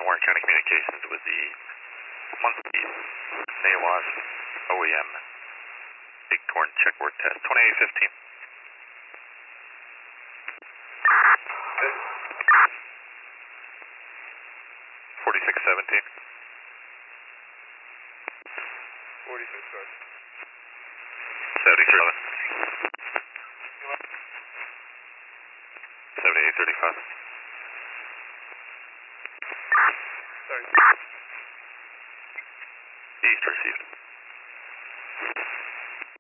Warren County Communications with the monthly NAWAS OEM Bighorn check work test 2815. 4617. 7311. 7835. East received.